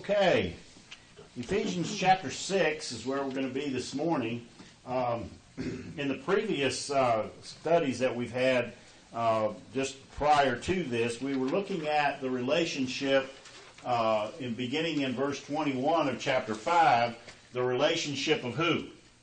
Okay, Ephesians chapter 6 is where we're going to be this morning. In the previous studies that we've had just prior to this, we were looking at the relationship beginning in verse 21 of chapter 5, the relationship of who?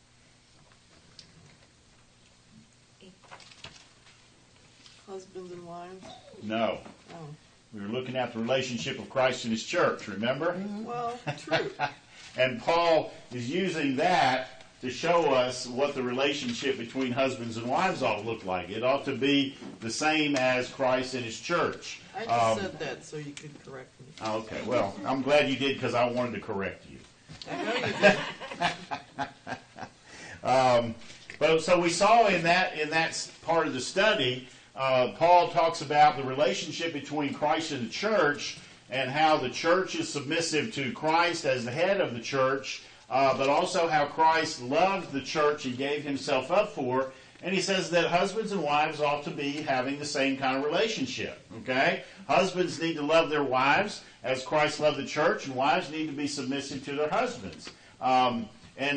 Husbands and wives? No. Oh. We were looking at the relationship of Christ and His church, remember? Well, true. And Paul is using that to show us what the relationship between husbands and wives ought to look like. It ought to be the same as Christ and His church. I just said that so you could correct me. Okay, well, I'm glad you did because I wanted to correct you. I know you did. But so we saw in that part of the study, Paul talks about the relationship between Christ and the church and how the church is submissive to Christ as the head of the church, but also how Christ loved the church and gave Himself up for. And he says that husbands and wives ought to be having the same kind of relationship. Okay? Husbands need to love their wives as Christ loved the church, and wives need to be submissive to their husbands. But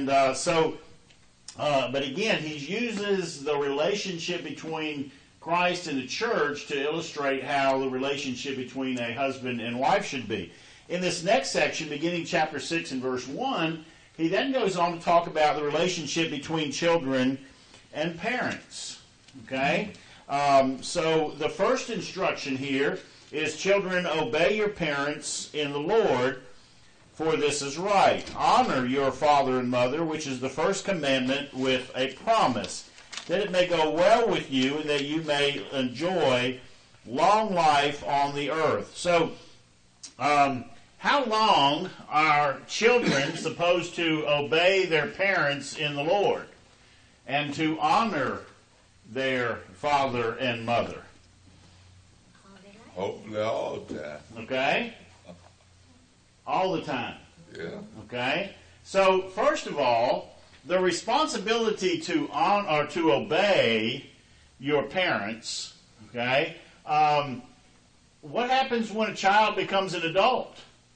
again, he uses the relationship between Christ and the church to illustrate how the relationship between a husband and wife should be. In this next section, beginning chapter 6 and verse 1, he then goes on to talk about the relationship between children and parents. Okay? So the first instruction here is, children, obey your parents in the Lord, for this is right. Honor your father and mother, which is the first commandment, with a promise, that it may go well with you and that you may enjoy long life on the earth. So, how long are children supposed to obey their parents in the Lord and to honor their father and mother? Hopefully all the time. Okay? All the time. Yeah. Okay? So, first of all, the responsibility to obey your parents, okay? What happens when a child becomes an adult?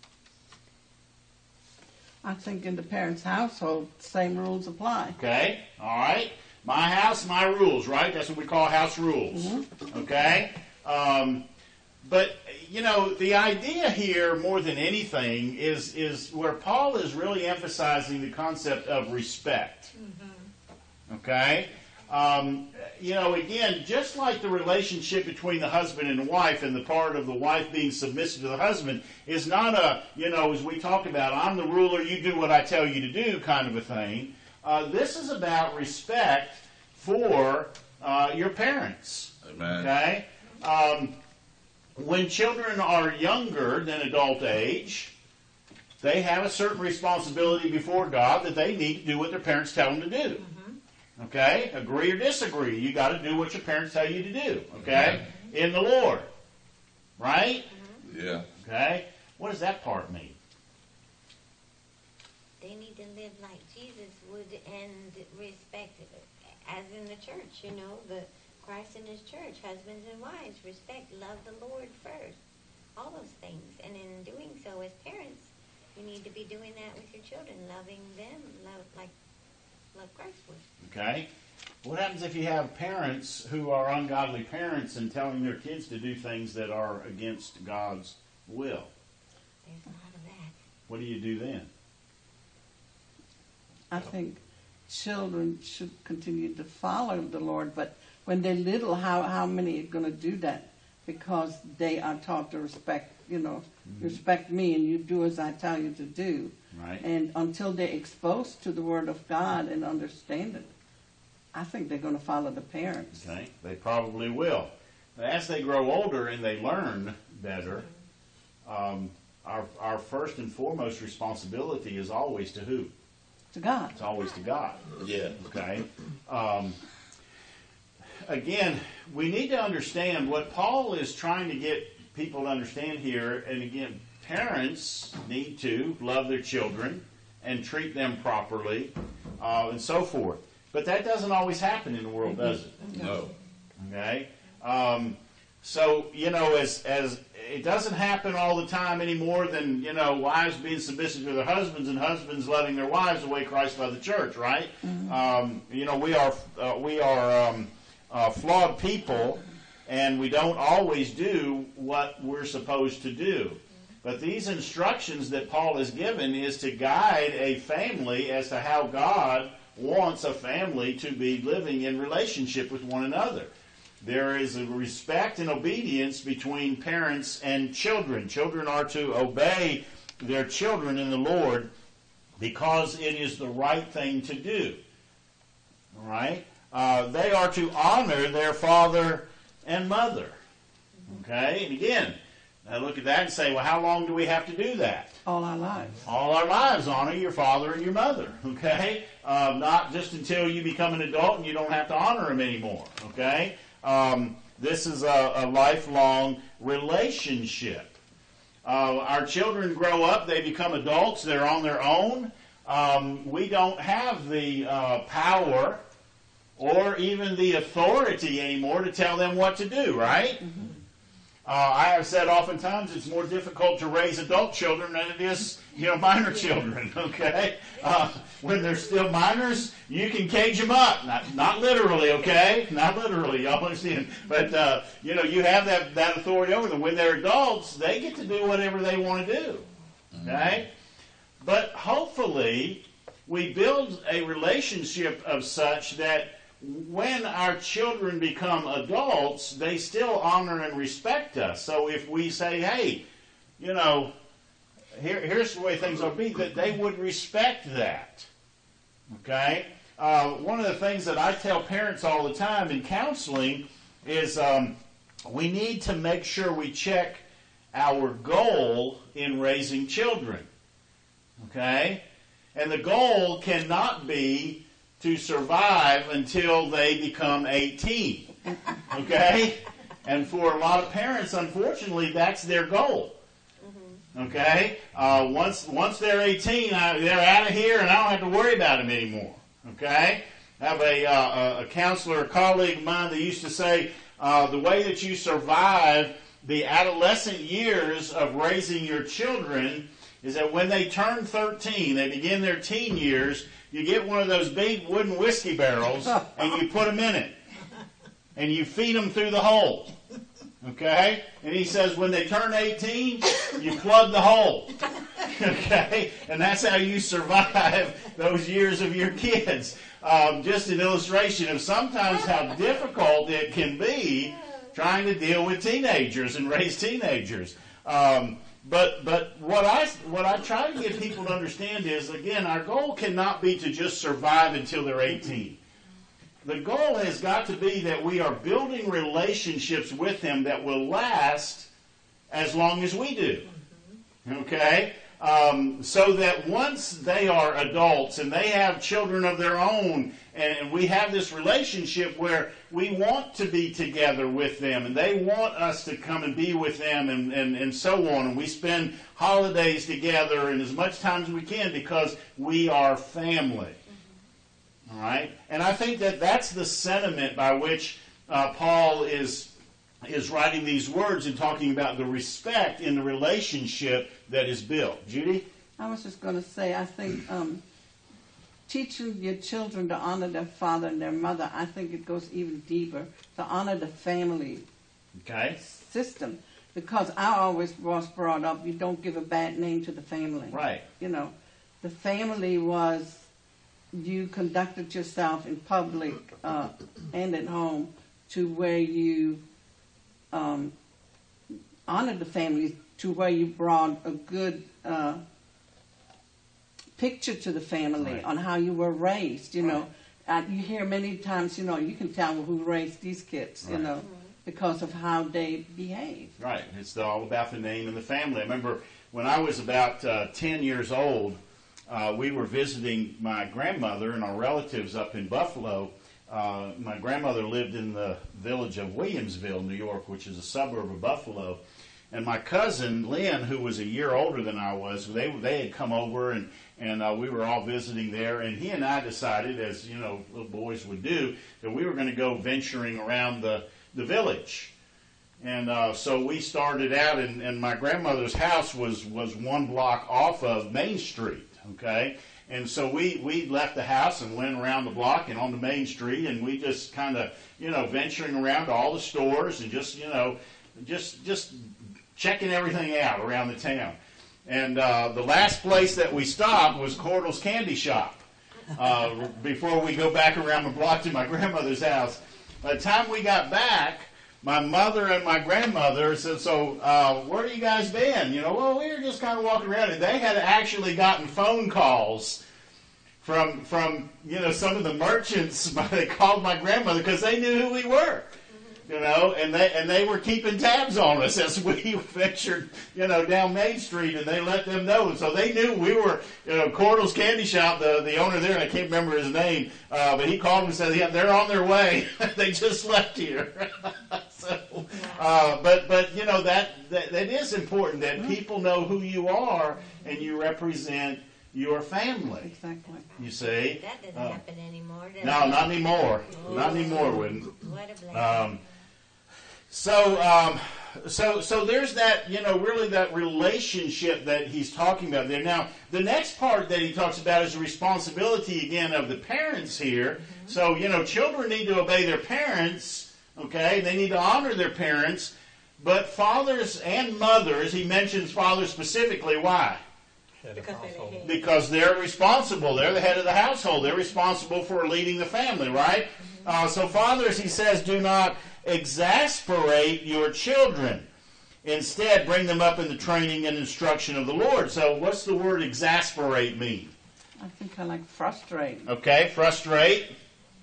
I think in the parents' household, same rules apply. Okay? All right? My house, my rules, right? That's what we call house rules. Mm-hmm. Okay? But, you know, the idea here, more than anything, is where Paul is really emphasizing the concept of respect. Mm-hmm. Okay? You know, again, just like the relationship between the husband and wife, and the part of the wife being submissive to the husband is not a, you know, as we talk about, I'm the ruler, you do what I tell you to do kind of a thing. This is about respect for your parents. Amen. Okay? When children are younger than adult age, they have a certain responsibility before God that they need to do what their parents tell them to do. Mm-hmm. Okay? Agree or disagree. You got to do what your parents tell you to do. Okay? Mm-hmm. In the Lord. Right? Mm-hmm. Yeah. Okay? What does that part mean? They need to live like Jesus would and respect it, as in the church, you know, the Christ and His church, husbands and wives, respect, love the Lord first, all those things. And in doing so, as parents, you need to be doing that with your children, loving them like Christ would. Okay. What happens if you have parents who are ungodly parents and telling their kids to do things that are against God's will? There's a lot of that. What do you do then? I think children should continue to follow the Lord, but when they're little, how many are going to do that? Because they are taught to respect, you know, respect me and you do as I tell you to do. Right. And until they're exposed to the Word of God and understand it, I think they're going to follow the parents. Okay, they probably will. But as they grow older and they learn better, our first and foremost responsibility is always to who? To God. It's always to God. Yeah. Okay. Again, we need to understand what Paul is trying to get people to understand here. And again, parents need to love their children and treat them properly and so forth. But that doesn't always happen in the world, does it? No. Okay. So, you know, as it doesn't happen all the time any more than, wives being submissive to their husbands and husbands loving their wives the way Christ loved the church, right? Mm-hmm. We are flawed people, and we don't always do what we're supposed to do. But these instructions that Paul has given is to guide a family as to how God wants a family to be living in relationship with one another. There is a respect and obedience between parents and children. Children are to obey their children in the Lord because it is the right thing to do. All right? They are to honor their father and mother. Okay? And again, I look at that and say, well, how long do we have to do that? All our lives. All our lives, honor your father and your mother, okay? Not just until you become an adult and you don't have to honor them anymore, okay? This is a lifelong relationship. Our children grow up, they become adults, they're on their own. We don't have the power or even the authority anymore to tell them what to do, right? Mm-hmm. I have said oftentimes it's more difficult to raise adult children than it is, minor children, okay? When they're still minors, you can cage them up. Not literally, okay? Not literally, y'all understand. But, you have that authority over them. When they're adults, they get to do whatever they want to do, okay? But hopefully, we build a relationship of such that when our children become adults, they still honor and respect us. So if we say, hey, here's the way things will be, that they would respect that. Okay? One of the things that I tell parents all the time in counseling is we need to make sure we check our goal in raising children. Okay? And the goal cannot be to survive until they become 18. Okay? And for a lot of parents, unfortunately, that's their goal. Okay? Once they're 18, they're out of here and I don't have to worry about them anymore. Okay? I have a counselor, a colleague of mine that used to say, the way that you survive the adolescent years of raising your children is that when they turn 13, they begin their teen years, you get one of those big wooden whiskey barrels and you put them in it. And you feed them through the hole. Okay? And he says when they turn 18, you plug the hole. Okay? And that's how you survive those years of your kids. Just an illustration of sometimes how difficult it can be trying to deal with teenagers and raise teenagers. But what I try to get people to understand is, again, our goal cannot be to just survive until they're 18. The goal has got to be that we are building relationships with them that will last as long as we do. Okay? So that once they are adults and they have children of their own, and we have this relationship where we want to be together with them, and they want us to come and be with them, and so on, and we spend holidays together and as much time as we can because we are family. All right? And I think that that's the sentiment by which Paul is writing these words and talking about the respect in the relationship that is built. Judy? I was just going to say, I think teaching your children to honor their father and their mother, I think it goes even deeper, to honor the family system. Because I always was brought up, you don't give a bad name to the family. Right. The family was, you conducted yourself in public and at home to where you honored the family, to where you brought a good picture to the family on how you were raised. You hear many times, you can tell who raised these kids, because of how they behave. Right. It's all about the name and the family. I remember when I was about 10 years old, we were visiting my grandmother and our relatives up in Buffalo. My grandmother lived in the village of Williamsville, New York, which is a suburb of Buffalo. And my cousin, Lynn, who was a year older than I was, they had come over and we were all visiting there. And he and I decided, as little boys would do, that we were going to go venturing around the village. And so we started out, and my grandmother's house was one block off of Main Street, okay? And so we left the house and went around the block and onto Main Street, and we just kind of, venturing around to all the stores and just checking everything out around the town. And the last place that we stopped was Cordell's Candy Shop before we go back around the block to my grandmother's house. By the time we got back, my mother and my grandmother said, so where have you guys been? Well, we were just kind of walking around. And they had actually gotten phone calls from some of the merchants. They called my grandmother because they knew who we were. And they were keeping tabs on us as we ventured, down Main Street, and they let them know. So they knew we were, Cordell's Candy Shop, the owner there, and I can't remember his name, but he called and said, yeah, they're on their way. They just left here. But that is important that people know who you are and you represent your family. Exactly. You see? That doesn't happen anymore, does No, it? not anymore. Not anymore, Wouldn't. What a blessing. So there's that, really that relationship that he's talking about there. Now, the next part that he talks about is the responsibility, again, of the parents here. Mm-hmm. So, children need to obey their parents, okay? They need to honor their parents. But fathers and mothers, he mentions fathers specifically. Why? Because they're responsible. They're the head of the household. They're responsible for leading the family, right? So fathers, he says, do not exasperate your children. Instead, bring them up in the training and instruction of the Lord. So what's the word exasperate mean? I think I like frustrate. Okay, frustrate.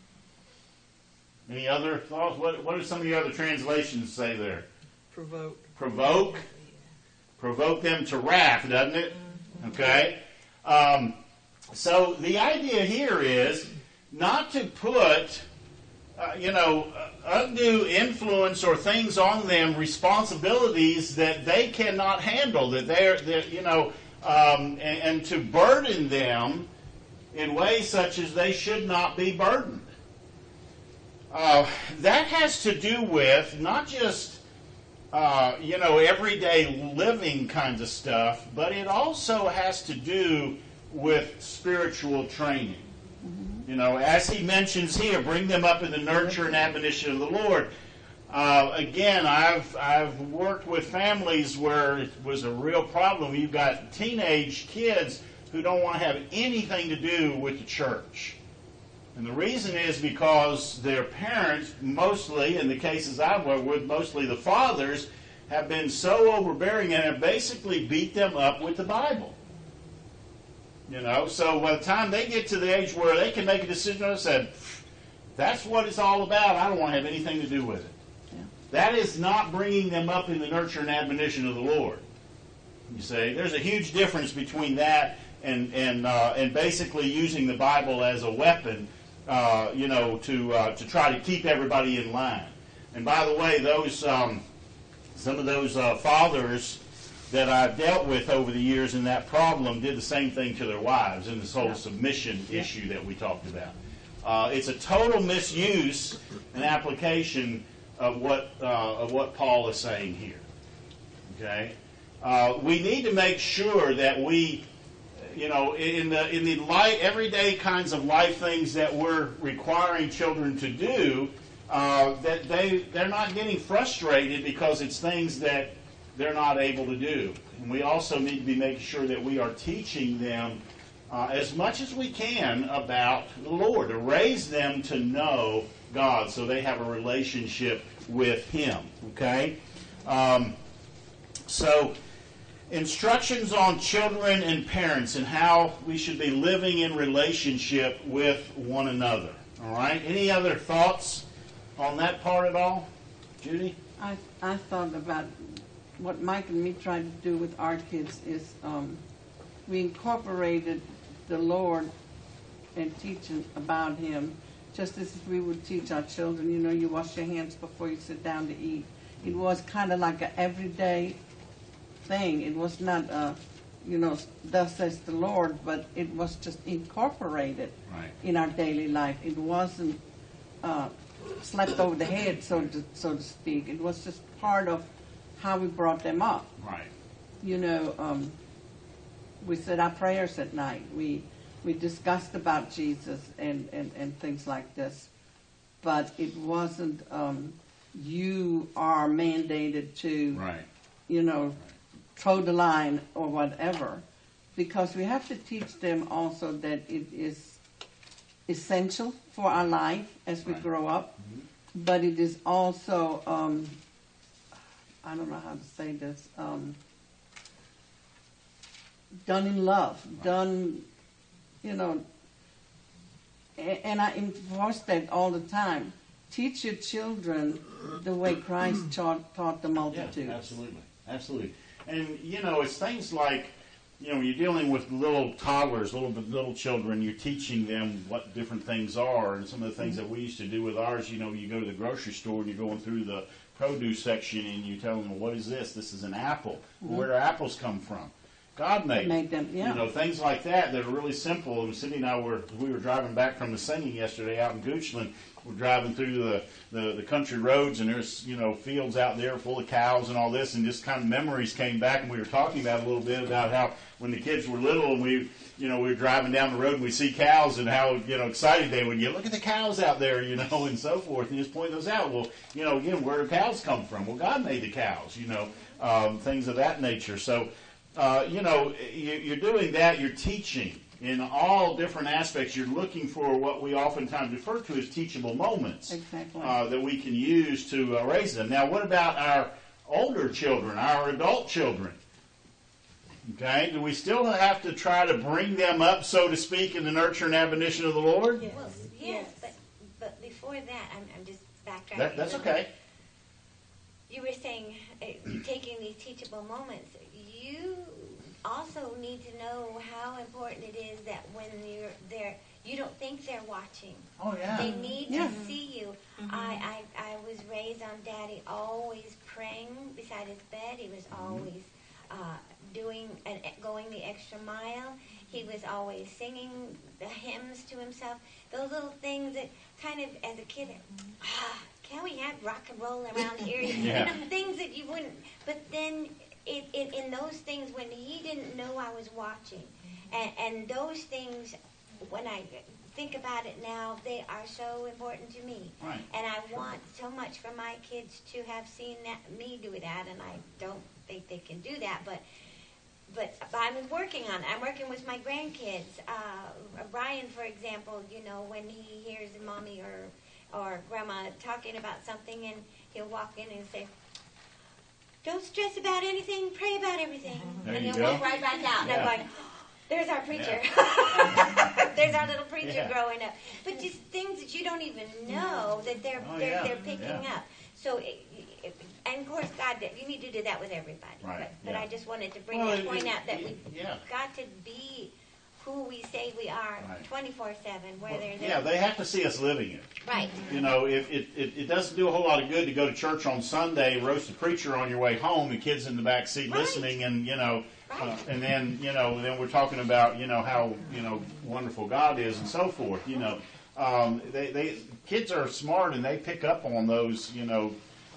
Any other thoughts? What do some of the other translations say there? Provoke. Provoke. Provoke them to wrath, doesn't it? Okay. So the idea here is not to put, undue influence or things on them, responsibilities that they cannot handle, that and to burden them in ways such as they should not be burdened. That has to do with not just everyday living kinds of stuff, but it also has to do with spiritual training. Mm-hmm. As he mentions here, bring them up in the nurture and admonition of the Lord. Again, I've worked with families where it was a real problem. You've got teenage kids who don't want to have anything to do with the church. And the reason is because their parents, mostly, in the cases I've worked with, mostly the fathers, have been so overbearing and have basically beat them up with the Bible. So by the time they get to the age where they can make a decision and say, that's what it's all about, I don't want to have anything to do with it. Yeah. That is not bringing them up in the nurture and admonition of the Lord. You see, there's a huge difference between that and basically using the Bible as a weapon, to try to keep everybody in line. And by the way, those some of those fathers that I've dealt with over the years in that problem did the same thing to their wives in this whole submission issue that we talked about. It's a total misuse and application of what Paul is saying here. Okay, we need to make sure that we, in the everyday kinds of life things that we're requiring children to do, that they're not getting frustrated because it's things that they're not able to do. And we also need to be making sure that we are teaching them as much as we can about the Lord, to raise them to know God so they have a relationship with Him. Okay? So, instructions on children and parents and how we should be living in relationship with one another. All right? Any other thoughts on that part at all? Judy? I thought about what Mike and me tried to do with our kids is we incorporated the Lord and teaching about Him just as if we would teach our children. You wash your hands before you sit down to eat. It was kind of like an everyday thing. It was not, thus says the Lord, but it was just incorporated in our daily life. It wasn't slept over the head, so to speak. It was just part of how we brought them up. Right. You know, we said our prayers at night. We discussed about Jesus and things like this. But it wasn't, you are mandated to, Right. you know, toe the line or whatever. Because we have to teach them also that it is essential for our life as we Right. grow up. But it is also, I don't know how to say this, done in love, done, you know, and I enforce that all the time. Teach your children the way Christ taught the multitudes. Yeah, absolutely. Absolutely. And, you know, it's things like, you know, when you're dealing with little toddlers, little children, you're teaching them what different things are. And some of the things that we used to do with ours, you know, you go to the grocery store and you're going through the produce section and you tell them, well, what is this? This is an apple. Well, where do apples come from? God made them, yeah. You know, things like that are really simple. And Cindy and I were driving back from the singing yesterday out in Goochland. We're driving through the country roads, and there's, you know, fields out there full of cows and all this, and just kind of memories came back, and we were talking about a little bit about how when the kids were little and we were driving down the road and we see cows and how, you know, excited they would get. Look at the cows out there, you know, and so forth, and just point those out. Well, you know, again, where do cows come from? Well, God made the cows, you know, things of that nature. So, you know, you're doing that, you're teaching. In all different aspects, you're looking for what we oftentimes refer to as teachable moments. Exactly. That we can use to raise them. Now, what about our older children, our adult children? Okay, do we still have to try to bring them up, so to speak, in the nurture and admonition of the Lord? Well, yes, but before that, I'm just backtracking. That's okay. You were saying taking these teachable moments. You also need to know how important it is that when you're there, you don't think they're watching. Oh, yeah. They need Yeah. to see you. I was raised on Daddy always praying beside his bed. He was always doing and going the extra mile. He was always singing the hymns to himself. Those little things that kind of, as a kid, can we have rock and roll around here? Yeah. You know, things that you wouldn't. But then in those things, when he didn't know I was watching, and those things, when I think about it now, they are so important to me. Right. And I want so much for my kids to have seen me do that, and I don't think they can do that, but I'm working on it. I'm working with my grandkids. Brian, for example, you know, when he hears mommy or grandma talking about something, and he'll walk in and say, "Don't stress about anything, pray about everything." There and you he'll go. walk right back out. And Yeah. I'm like, there's our preacher. There's our little preacher Yeah. growing up. But just things that you don't even know that they're picking Yeah. up. So, and of course, God, you need to do that with everybody. Right, But yeah. I just wanted to bring Well, that point out that we've yeah. got to be who we say we are Right. 24/7, Well, whether yeah, they have to see us living it. right. You know, it doesn't do a whole lot of good to go to church on Sunday, roast the preacher on your way home, the kids in the back seat Right. listening, and, you know, Right. and then, you know, then we're talking about, you know, how, you know, wonderful God is and so forth, you know. Kids are smart and they pick up on those, you know,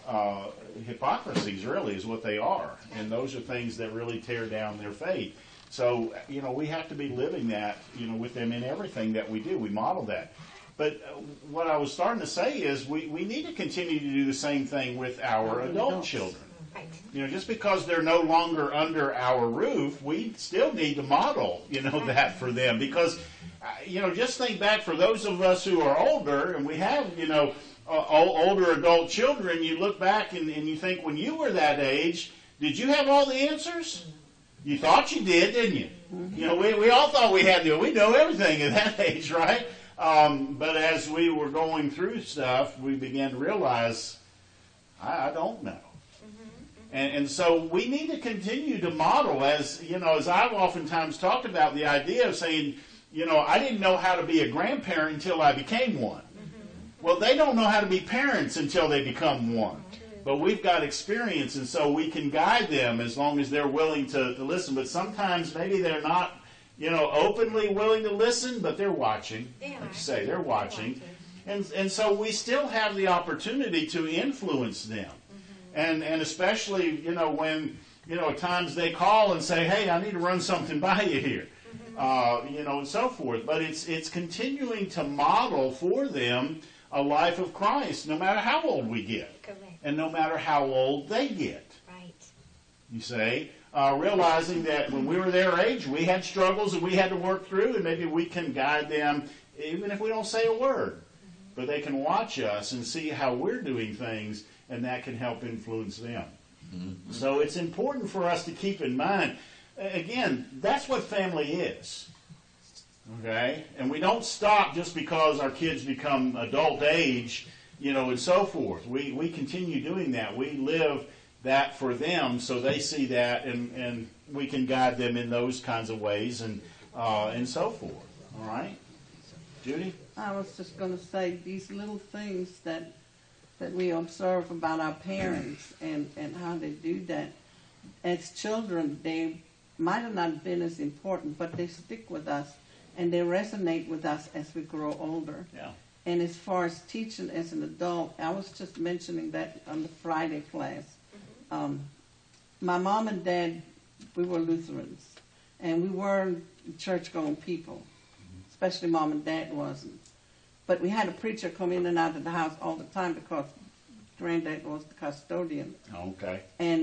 hypocrisies really is what they are. And those are things that really tear down their faith. So, you know, we have to be living that, you know, with them in everything that we do. We model that. But what I was starting to say is we need to continue to do the same thing with our adult children. Right. You know, just because they're no longer under our roof, we still need to model, you know, that for them. Because, you know, just think back for those of us who are older, and we have, you know, older adult children, you look back and you think when you were that age, did you have all the answers? You thought you did, didn't you? You know, we all thought we had we know everything at that age, right? But as we were going through stuff, we began to realize, I don't know. And so we need to continue to model, as you know, as I've oftentimes talked about the idea of saying, you know, I didn't know how to be a grandparent until I became one. Well, they don't know how to be parents until they become one. But we've got experience, and so we can guide them as long as they're willing to listen. But sometimes maybe they're not, you know, openly willing to listen, but they're watching. They Like are. you say, they're watching. And so we still have the opportunity to influence them. And especially, when, at times they call and say, hey, I need to run something by you here, and so forth. But it's continuing to model for them a life of Christ, no matter how old we get. Correct. And no matter how old they get. Right. You see, realizing that when we were their age, we had struggles that we had to work through, and maybe we can guide them, even if we don't say a word. But they can watch us and see how we're doing things, and that can help influence them. Mm-hmm. So it's important for us to keep in mind, again, that's what family is. Okay? And we don't stop just because our kids become adult age, and so forth. We continue doing that. We live that for them so they see that, and we can guide them in those kinds of ways and so forth. All right? Judy? I was just going to say these little things that we observe about our parents and how they do that. As children, they might have not been as important, but they stick with us and they resonate with us as we grow older. Yeah. And as far as teaching as an adult, I was just mentioning that on the Friday class. My mom and dad, we were Lutherans, and we weren't church-going people, especially mom and dad wasn't. But we had a preacher come in and out of the house all the time because granddad was the custodian. Okay.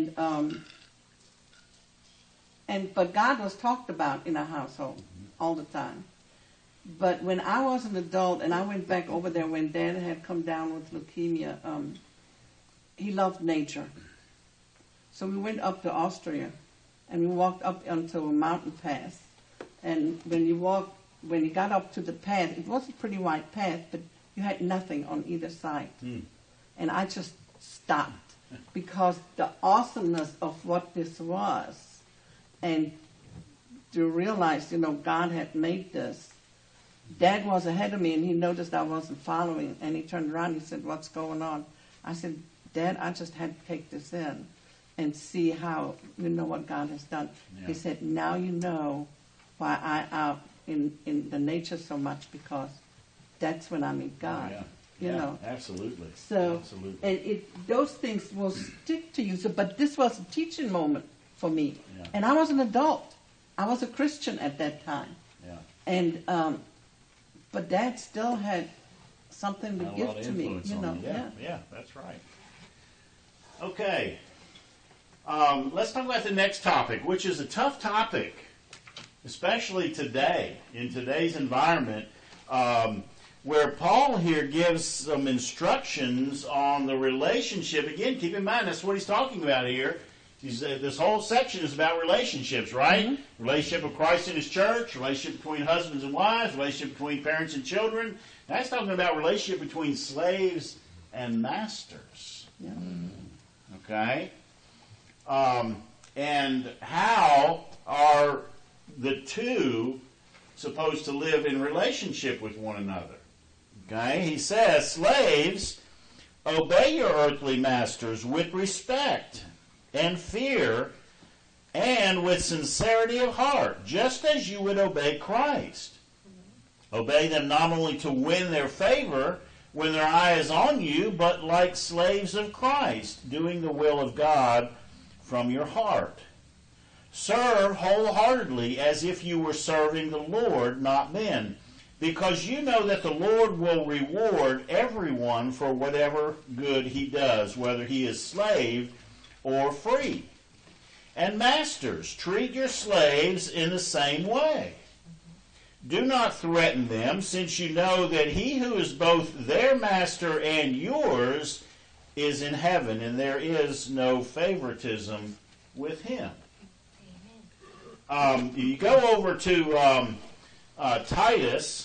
But God was talked about in our household all the time. But when I was an adult and I went back over there when Dad had come down with leukemia, he loved nature. So we went up to Austria and we walked up onto a mountain path. And when you got up to the path, it was a pretty wide path, but you had nothing on either side. And I just stopped because the awesomeness of what this was, and to realize, God had made this. Dad was ahead of me, and he noticed I wasn't following, and he turned around and he said, what's going on? I said, Dad, I just had to take this in and see how, what God has done. Yeah. He said, now you know why I in the nature so much, because that's when I meet God. Yeah. Absolutely. So, absolutely. And those things will stick to you. So, but this was a teaching moment for me. Yeah. And I was an adult. I was a Christian at that time. Yeah. And, but Dad still had something to give to me. Yeah, that's right. Okay. Let's talk about the next topic, which is a tough topic, especially today, in today's environment, where Paul here gives some instructions on the relationship. Again, keep in mind, that's what he's talking about here. This whole section is about relationships, right? Mm-hmm. Relationship of Christ and His church, relationship between husbands and wives, relationship between parents and children. That's talking about relationship between slaves and masters. Yeah. Okay? And how are the two supposed to live in relationship with one another? Okay? He says, slaves, obey your earthly masters with respect and fear and with sincerity of heart, just as you would obey Christ. Obey them not only to win their favor when their eye is on you, but like slaves of Christ, doing the will of God from your heart. Serve wholeheartedly as if you were serving the Lord, not men, because you know that the Lord will reward everyone for whatever good he does, whether he is slave or free. And masters, treat your slaves in the same way. Do not threaten them, since you know that he who is both their master and yours is in heaven, and there is no favoritism with him. You go over to Titus.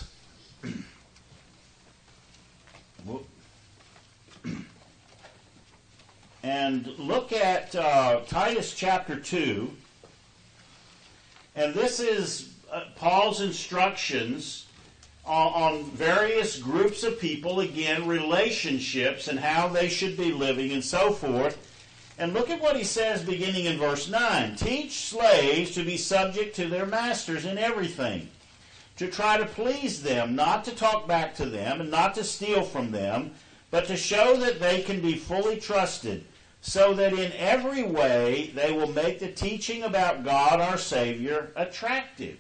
And look at Titus chapter 2. And this is Paul's instructions on various groups of people, again, relationships and how they should be living and so forth. And look at what he says beginning in verse 9. Teach slaves to be subject to their masters in everything, to try to please them, not to talk back to them, and not to steal from them, but to show that they can be fully trusted, so that in every way they will make the teaching about God our Savior attractive.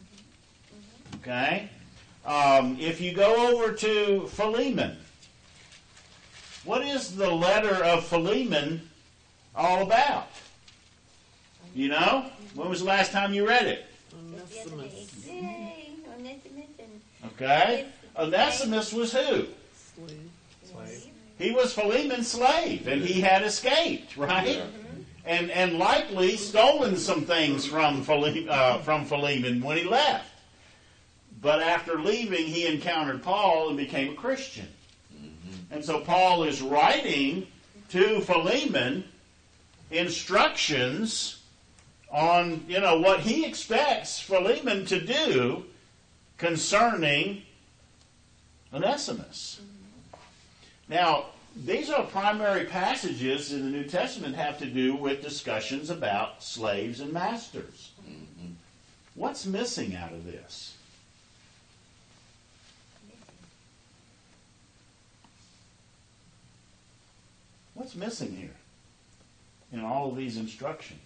Okay? If you go over to Philemon, what is the letter of Philemon all about? You know? When was the last time you read it? Onesimus. Yay, Onesimus and Okay? Onesimus was who? Slave. He was Philemon's slave, and he had escaped, right? And likely stolen some things from Philemon when he left. But after leaving, he encountered Paul and became a Christian. And so Paul is writing to Philemon instructions on, what he expects Philemon to do concerning Onesimus. Now, these are primary passages in the New Testament have to do with discussions about slaves and masters. What's missing out of this? What's missing here in all of these instructions?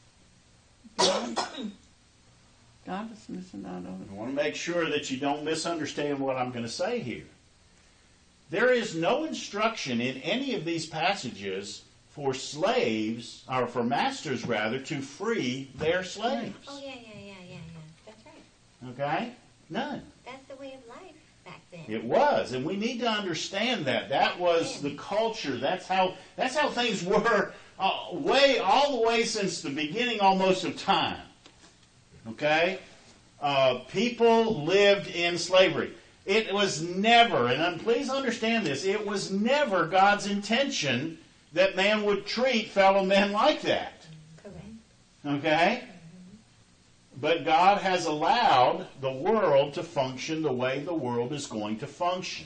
God is missing out on I want to make sure that you don't misunderstand what I'm going to say here. There is no instruction in any of these passages for slaves, or for masters rather, to free their slaves. oh yeah. That's right. Okay? None. That's the way of life back then. It was, and we need to understand that. That was the culture. That's how things were all the way since the beginning almost of time. Okay? People lived in slavery. It was never, and please understand this, it was never God's intention that man would treat fellow men like that. Correct. Okay? But God has allowed the world to function the way the world is going to function.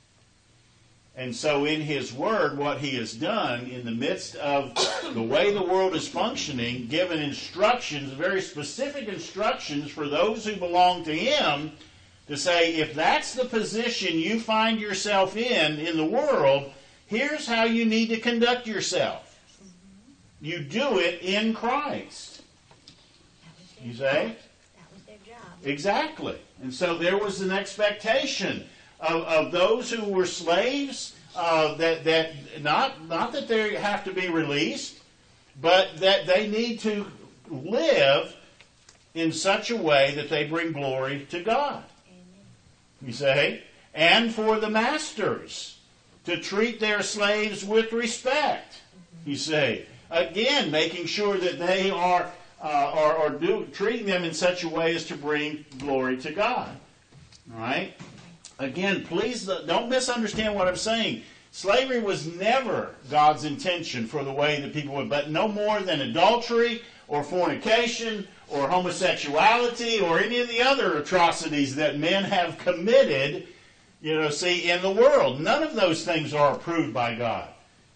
And so in His Word, what He has done in the midst of the way the world is functioning, given instructions, very specific instructions for those who belong to Him, to say, if that's the position you find yourself in the world, here's how you need to conduct yourself. You do it in Christ. You say? That was their job. Exactly. And so there was an expectation of those who were slaves, that not that they have to be released, but that they need to live in such a way that they bring glory to God. You say? And for the masters to treat their slaves with respect. You say? Again, making sure that they are treating them in such a way as to bring glory to God. All right? Again, please don't misunderstand what I'm saying. Slavery was never God's intention for the way that people would, but no more than adultery or fornication or homosexuality or any of the other atrocities that men have committed, in the world. None of those things are approved by God.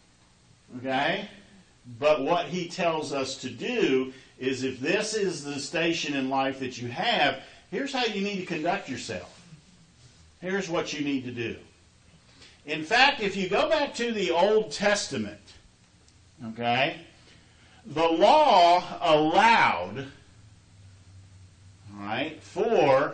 Okay? But what He tells us to do is, if this is the station in life that you have, here's how you need to conduct yourself. Here's what you need to do. In fact, if you go back to the Old Testament, okay, the law allowed, for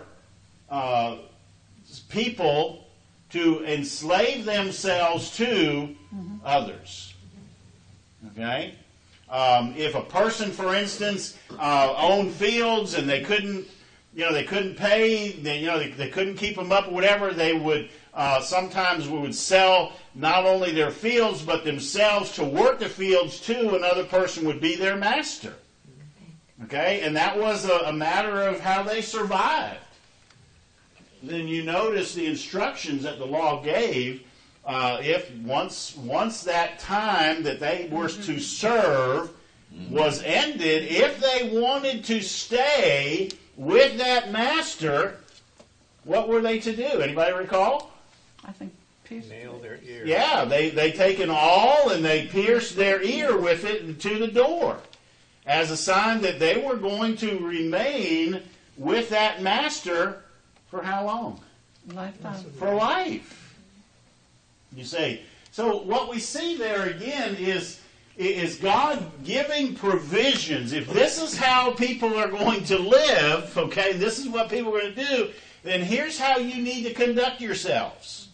people to enslave themselves to others. Okay? If a person, for instance, owned fields and they couldn't pay, they couldn't keep them up or whatever, they would sometimes we would sell not only their fields but themselves to work the fields too. Another person would be their master. Okay? And that was a matter of how they survived. Then you notice the instructions that the law gave. If once that time that they were to serve was ended, if they wanted to stay with that master, what were they to do? Anybody recall? I think Nail their ear. Yeah, they take an awl and they pierce their ear with it to the door as a sign that they were going to remain with that master For how long? Lifetime. For life. You see. So what we see there again is God giving provisions. If this is how people are going to live, okay, this is what people are going to do, then here's how you need to conduct yourselves.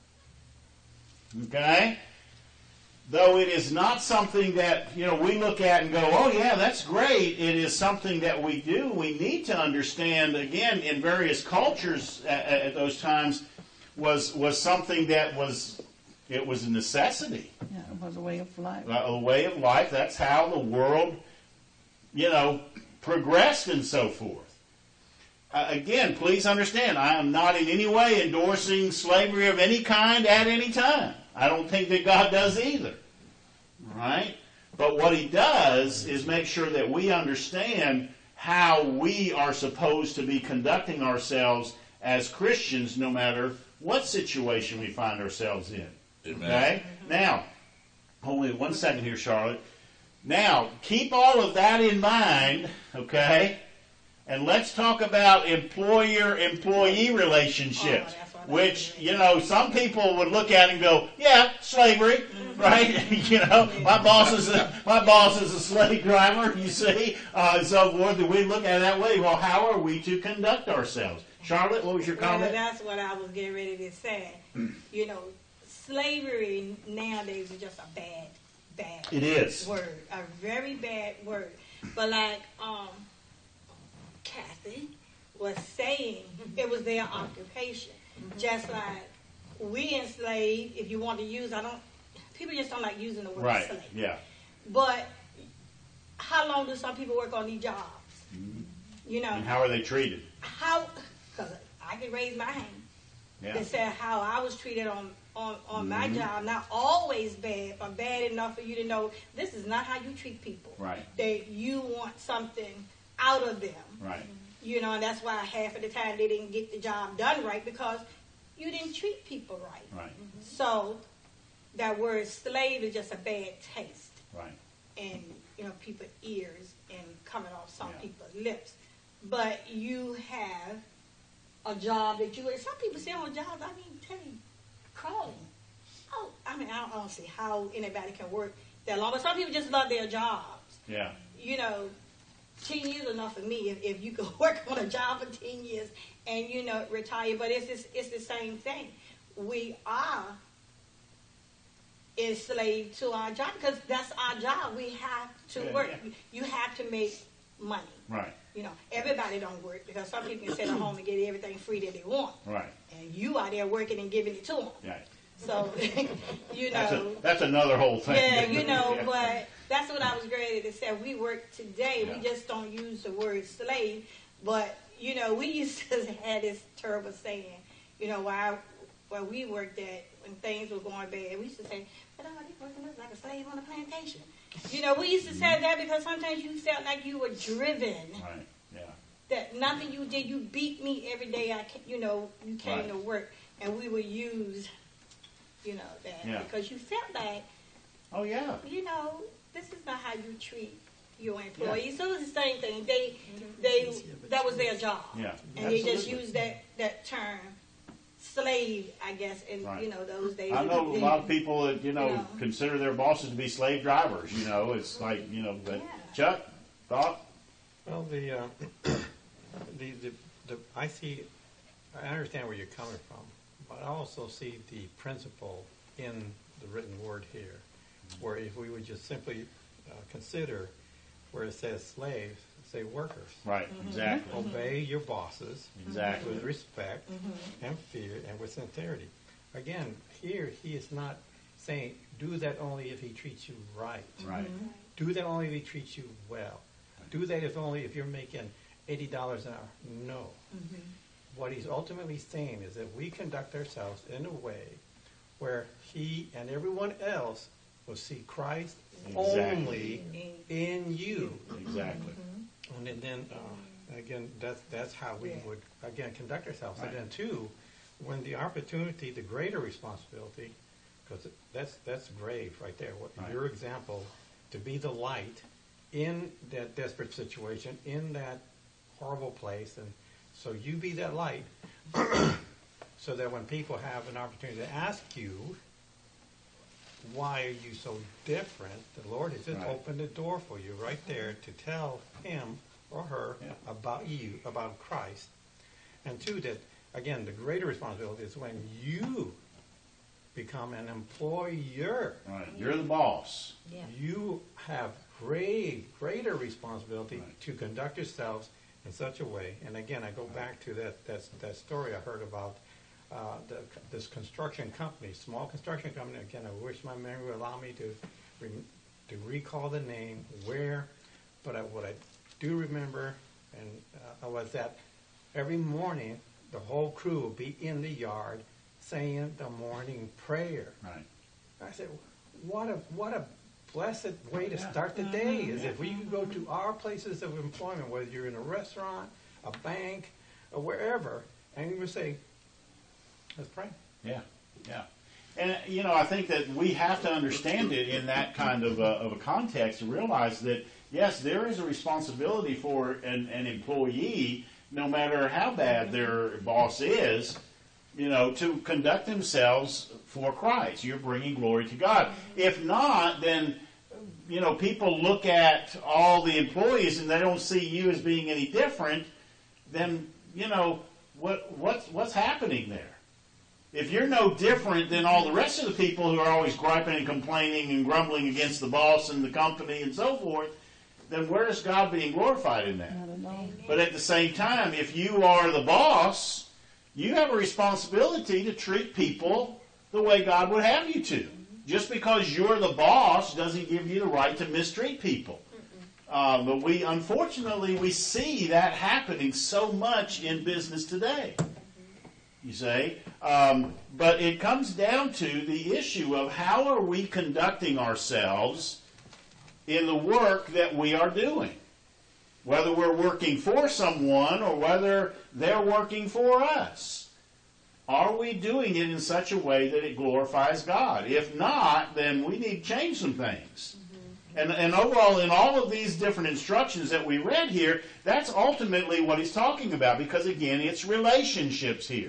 Okay? Though it is not something that, we look at and go, oh yeah, that's great. It is something that we do. We need to understand, again, in various cultures at those times, was something that was a necessity. Yeah, it was a way of life. A way of life. That's how the world, progressed and so forth. Again, please understand, I am not in any way endorsing slavery of any kind at any time. I don't think that God does either. Right? But what he does is make sure that we understand how we are supposed to be conducting ourselves as Christians no matter what situation we find ourselves in. Amen. Okay? Now, hold on 1 second here, Charlotte. Now, keep all of that in mind, okay? And let's talk about employer-employee relationships, which, some people would look at and go, yeah, slavery, right? My boss is a slave driver, you see, and so forth. And we look at it that way. Well, how are we to conduct ourselves? Charlotte, what was your comment? Well, that's what I was getting ready to say. Slavery nowadays is just a bad It is. word, a very bad word. But like Kathy was saying, it was their occupation. Just like we enslaved, if you want to use, people just don't like using the word Right, slave. yeah. But how long do some people work on these jobs? And how are they treated? Because I can raise my hand. Yeah. They said how I was treated on my job, not always bad, but bad enough for you to know this is not how you treat people. Right. That you want something out of them. Right. And that's why half of the time they didn't get the job done right because you didn't treat people right. Right. So that word slave is just a bad taste Right. in people's ears and coming off some Yeah. people's lips. But you have a job that some people say on jobs, tell you, crawling. Oh, I don't see how anybody can work that long. But some people just love their jobs. Yeah. 10 years is enough for me if you could work on a job for 10 years and, retire. But it's the same thing. We are enslaved to our job because that's our job. We have to work. Yeah. You have to make money. Right. Everybody don't work because some people can sit at home and get everything free that they want. Right. And you out there working and giving it to them. Yeah. So, That's another whole thing. Yeah, but that's what I was ready to say. We work today. Yeah. We just don't use the word slave. But, we used to have this terrible saying, where we worked at when things were going bad. We used to say, but they working us like a slave on a plantation. We used to say that because sometimes you felt like you were driven. Right. Yeah. That nothing you did, you beat me every day. You came Right. to work, and we would use, that Yeah. because you felt like, Oh yeah. this is not how you treat your employees. So it's the same thing. They that was their job, Yeah. and they just Absolutely. used that term, slave, I guess, in Right. Those days. I know a lot of people that Yeah. consider their bosses to be slave drivers. It's like but Yeah. Chuck, thought. Well, I understand where you're coming from, but I also see the principle in the written word here, where if we would just simply consider where it says slaves, say workers. Right. Exactly. Obey your bosses Exactly. with respect and fear and with sincerity. Again, here he is not saying do that only if he treats you right. Right. Do that only if he treats you well. Do that if you're making $80 an hour. No. What he's ultimately saying is that we conduct ourselves in a way where he and everyone else will see Christ Exactly. only in you. Exactly. And then again, that's how we would again conduct ourselves. Right. And then two, when the opportunity, the greater responsibility, because that's grave right there. Right. Your example, to be the light in that desperate situation, in that horrible place, and So you be that light so that when people have an opportunity to ask you, why are you so different? The Lord has just Right. opened the door for you right there to tell him or her Yeah. about you, about Christ. And two, that, again, the greater responsibility is when you become an employer. Right. You're the boss. Yeah. You have greater responsibility Right. to conduct yourselves in such a way. And again, I go back to that story I heard about this construction company, small construction company. Again, I wish my memory would allow me to recall the name, where, but what I do remember was that every morning the whole crew would be in the yard saying the morning prayer. Right. I said, what a blessed way to start the day is if we could go to our places of employment, whether you're in a restaurant, a bank, or wherever, and you would say, let's pray. Yeah, yeah. And, you know, I think that we have to understand it in that kind of a context to realize that, yes, there is a responsibility for an employee, no matter how bad their boss is, you know, to conduct themselves for Christ. You're bringing glory to God. If not, then, you know, people look at all the employees and they don't see you as being any different, then, you know, what's happening there? If you're no different than all the rest of the people who are always griping and complaining and grumbling against the boss and the company and so forth, then where is God being glorified in that? I don't know. But at the same time, if you are the boss, you have a responsibility to treat people the way God would have you to. Just because you're the boss doesn't give you the right to mistreat people. But unfortunately, we see that happening so much in business today. You say, but it comes down to the issue of how are we conducting ourselves in the work that we are doing, whether we're working for someone or whether they're working for us. Are we doing it in such a way that it glorifies God? If not, then we need to change some things. And overall, in all of these different instructions that we read here, that's ultimately what he's talking about, because again, it's relationships here.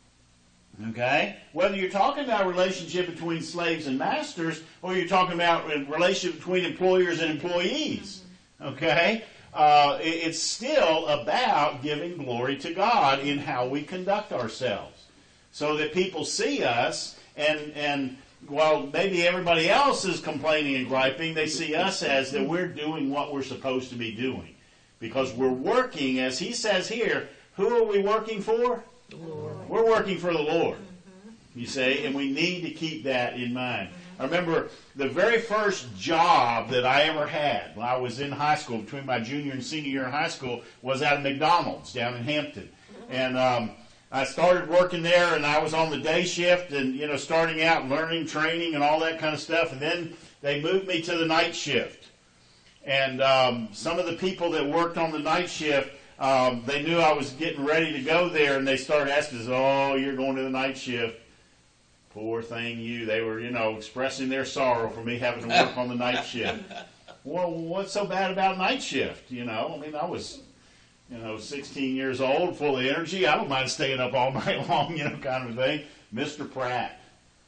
Okay? Whether you're talking about a relationship between slaves and masters, or you're talking about a relationship between employers and employees. Okay? It's still about giving glory to God in how we conduct ourselves. So that people see us, and while maybe everybody else is complaining and griping, they see us as that we're doing what we're supposed to be doing. Because we're working, as he says here, who are we working for? The Lord. We're working for the Lord, you say, and we need to keep that in mind. I remember the very first job that I ever had when I was in high school, between my junior and senior year in high school, was at a McDonald's down in Hampton. And I started working there, and I was on the day shift and, you know, starting out, learning, training, and all that kind of stuff. And then they moved me to the night shift. And some of the people that worked on the night shift, they knew I was getting ready to go there, and they started asking us, oh, you're going to the night shift. Poor thing you. They were, you know, expressing their sorrow for me having to work on the night shift. Well, what's so bad about night shift? You know, I mean, I was, 16 years old, full of energy. I don't mind staying up all night long, kind of thing. Mr. Pratt.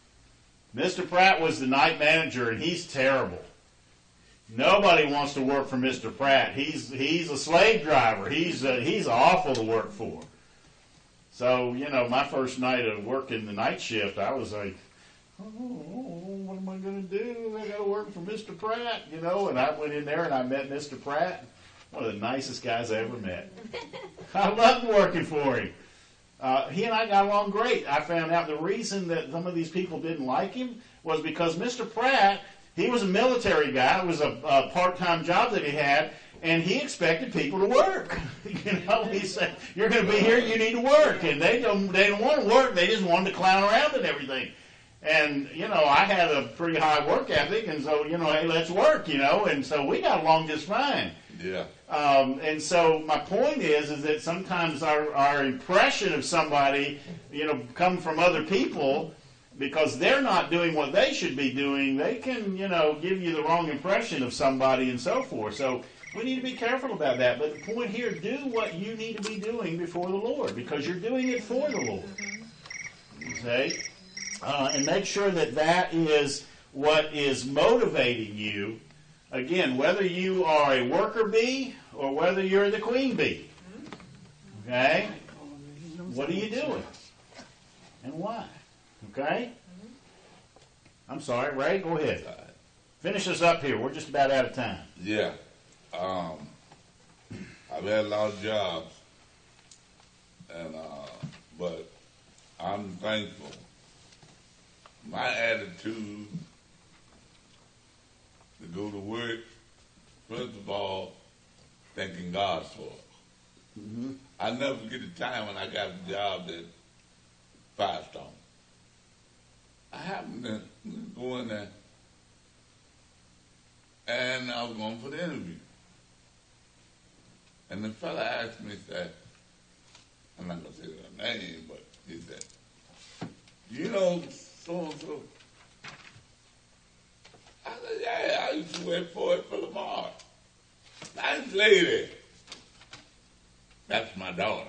Mr. Pratt was the night manager, and he's terrible. Nobody wants to work for Mr. Pratt. He's a slave driver. He's awful to work for. So, my first night of working the night shift, I was like, oh, what am I going to do? I got to work for Mr. Pratt, And I went in there and I met Mr. Pratt, one of the nicest guys I ever met. I loved working for him. He and I got along great. I found out the reason that some of these people didn't like him was because Mr. Pratt, he was a military guy. It was a part-time job that he had, and he expected people to work. He said, "You're going to be here. You need to work." And they don't want to work. They just wanted to clown around and everything. And I had a pretty high work ethic, and so hey, let's work. And so we got along just fine. Yeah. And so my point is that sometimes our impression of somebody, come from other people. Because they're not doing what they should be doing, they can, give you the wrong impression of somebody and so forth. So We need to be careful about that. But the point here, do what you need to be doing before the Lord, because you're doing it for the Lord. Okay? And make sure that that is what is motivating you. Again, whether you are a worker bee or whether you're the queen bee. Okay? What are you doing? And why? Okay? I'm sorry, Ray, go ahead. Finish us up here. We're just about out of time. Yeah. I've had a lot of jobs, and but I'm thankful. My attitude to go to work, first of all, thanking God for it. Mm-hmm. I never forget the time when I got a job at Firestone. I happened to go in there, and I was going for the interview. And the fella asked me, said, I'm not going to say their name, but he said, you know so-and-so? I said, yeah, I used to work for it for Lamar. Nice lady. That's my daughter.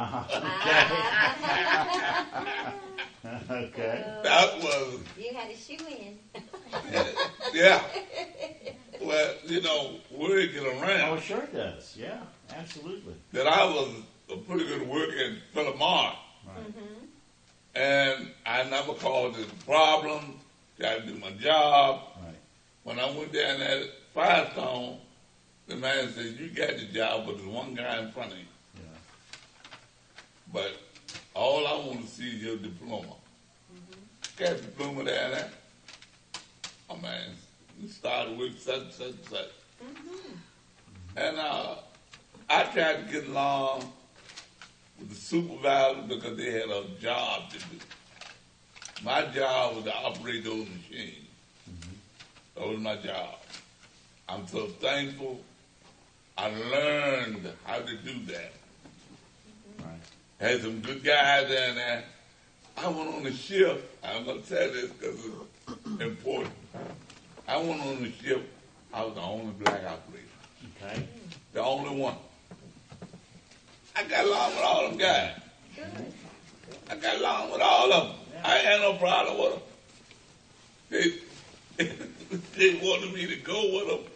Okay. That was, You had a shoe in. yeah. Well, you know, word get around. Oh, it sure does. Yeah, absolutely. That I was a pretty good worker in Philomar. Right. And I never caused a problem. Got to do my job. Right. When I went down there at Firestone, the man said, you got the job, but there's one guy in front of you. Yeah. But all I want to see is your diploma. Got a diploma down there. Oh, man, you started with such, such, such. And I tried to get along with the supervisor because they had a job to do. My job was to operate those machines. That was my job. I'm so thankful I learned how to do that. Right. Had some good guys down there. I went on the ship. I'm going to tell this because it's important. I went on the ship. I was the only black operator. Okay. The only one. I got along with all them guys. I got along with all of them. I ain't had no problem with them. They wanted me to go with them.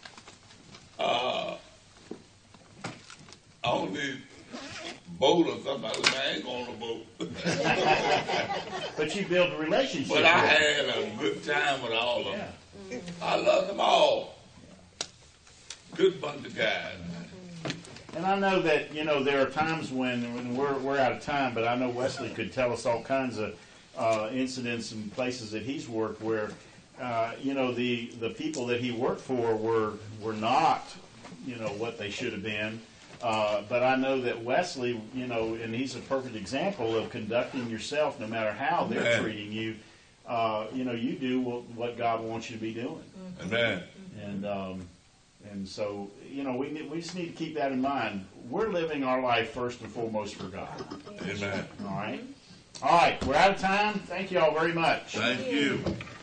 On the boat or something. I ain't going on a boat. But you build a relationship. But I with had a good time with all of them. Yeah. I love them all. Good bunch of guys. And I know that, you know, there are times when we're out of time, but I know Wesley could tell us all kinds of incidents and places that he's worked where, you know, the people that he worked for were not, you know, what they should have been. But I know that Wesley, you know, and he's a perfect example of conducting yourself no matter how they're Amen. treating you. You know, you do what God wants you to be doing. Amen. And so, you know, we just need to keep that in mind. We're living our life first and foremost for God. Amen. All right? All right, we're out of time. Thank you all very much. Thank you.